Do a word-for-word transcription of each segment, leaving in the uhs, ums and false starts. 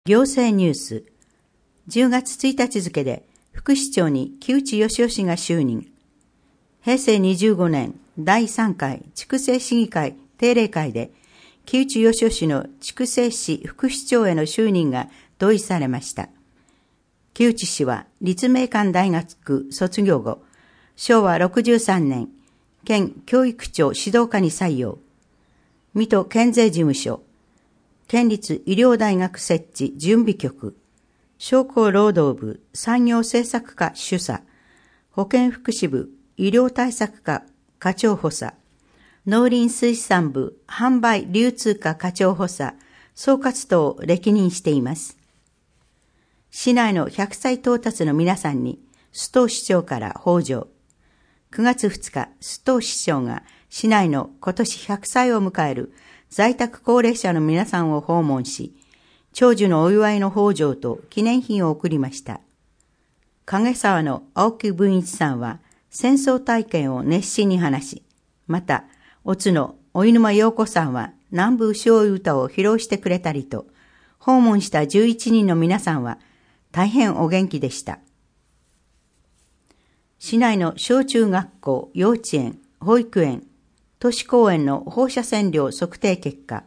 行政ニュース。じゅうがつついたち付で副市長に木内義雄氏が就任。へいせいにじゅうごねんだいさんかい筑西市議会定例会で木内義雄氏の筑西市副市長への就任が同意されました。木内氏は立命館大学卒業後、しょうわろくじゅうさんねん、県教育庁指導課に採用。水戸県税事務所、県立医療大学設置準備局、商工労働部産業政策課主査、保健福祉部医療対策課課長補佐、農林水産部販売流通課課長補佐、総括等を歴任しています。市内のひゃくさい到達の皆さんに須藤市長から報上。くがつふつか、須藤市長が市内の今年ひゃくさいを迎える在宅高齢者の皆さんを訪問し、長寿のお祝いの報上と記念品を贈りました。影沢の青木文一さんは戦争体験を熱心に話し、また、おつのお犬間陽子さんは南部牛追い歌を披露してくれたりと、訪問したじゅういちにんの皆さんは大変お元気でした。市内の小中学校、幼稚園、保育園、都市公園の放射線量測定結果。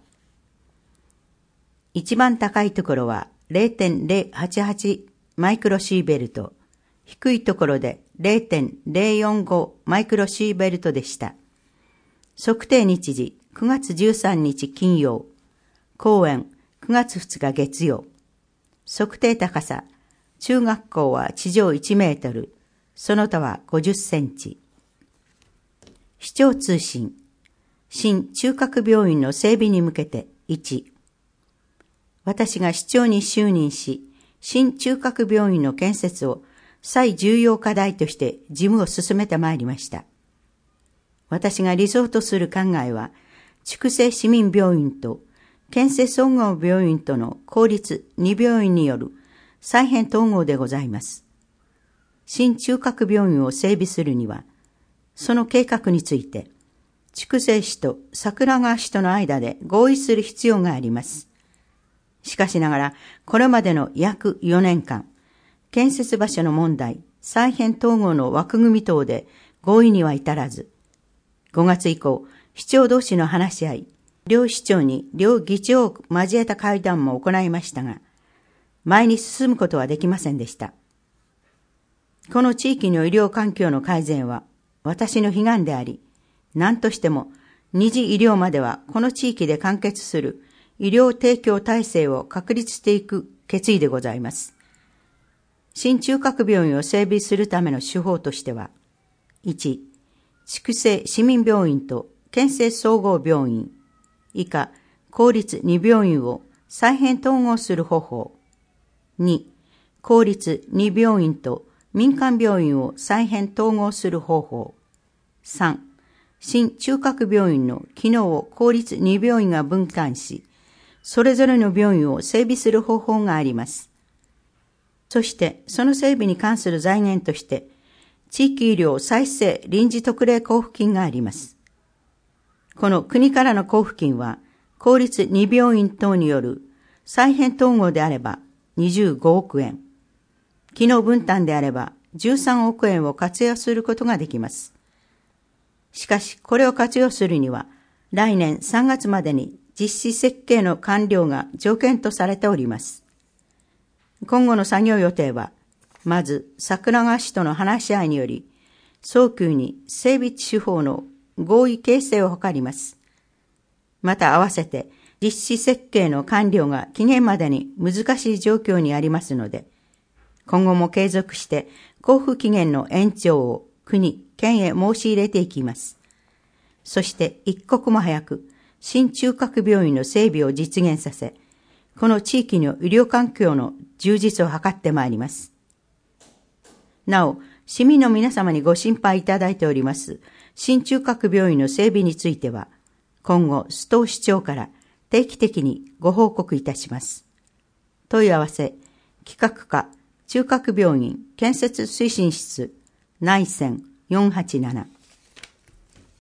一番高いところは れいてんぜろはちはち マイクロシーベルト、低いところで れいてんぜろよんご マイクロシーベルトでした。測定日時くがつじゅうさんにち金曜、公演くがつふつか月曜。測定高さ、中学校は地上いちメートル、その他はごじゅっセンチ。市長通信。新中核病院の整備に向けていち、私が市長に就任し、新中核病院の建設を最重要課題として事務を進めてまいりました。私が理想とする考えは、筑西市民病院と県政総合病院との公立に病院による再編統合でございます。新中核病院を整備するには、その計画について、筑西市と桜川市との間で合意する必要があります。しかしながら、これまでの約よねんかん、建設場所の問題、再編統合の枠組み等で合意には至らず、ごがつ以降、市長同士の話し合い、両市長に両議長を交えた会談も行いましたが、前に進むことはできませんでした。この地域の医療環境の改善は私の悲願であり、何としても二次医療まではこの地域で完結する医療提供体制を確立していく決意でございます。新中核病院を整備するための手法としては、いち、筑西市民病院と県政総合病院、以下公立に病院を再編統合する方法。に、公立に病院と民間病院を再編統合する方法。さん、新中核病院の機能を公立に病院が分担し、それぞれの病院を整備する方法があります。そして、その整備に関する財源として、地域医療再生臨時特例交付金があります。この国からの交付金は、公立に病院等による再編統合であればにじゅうごおくえん、機能分担であればじゅうさんおくえんを活用することができます。しかし、これを活用するには、来年さんがつまでに実施設計の完了が条件とされております。今後の作業予定は、まず桜川市との話し合いにより、早急に整備手法の合意形成を図ります。また合わせて、実施設計の完了が期限までに難しい状況にありますので、今後も継続して交付期限の延長を国、県へ申し入れていきます。そして一刻も早く新中核病院の整備を実現させ、この地域の医療環境の充実を図ってまいります。なお、市民の皆様にご心配いただいております新中核病院の整備については、今後須藤市長から定期的にご報告いたします。問い合わせ、企画課中核病院建設推進室内線よんはちなな